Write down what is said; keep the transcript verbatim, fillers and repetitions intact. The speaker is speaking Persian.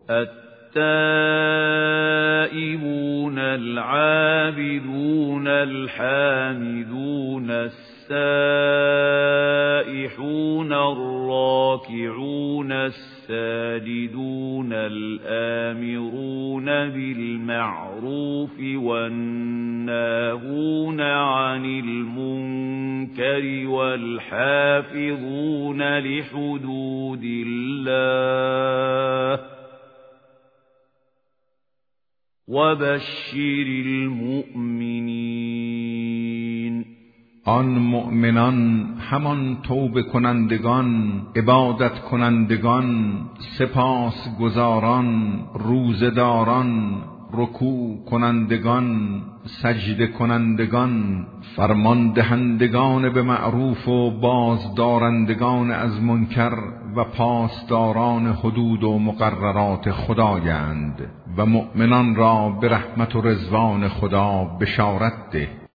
التائبون العابدون الحامدون السائحون الراكعون الساجدون الآمرون بالمعروف والناهون عن المنكر والحافظون لحدود الله وبشر المؤمنین. آن مؤمنان همان توبه کنندگان، عبادت کنندگان، سپاس گزاران، روزه داران، رکوع کنندگان، سجده کنندگان، فرمان دهندگان به معروف و بازدارندگان از منکر و پاسداران حدود و مقررات خدایند و مؤمنان را به رحمت و رضوان خدا بشارت ده.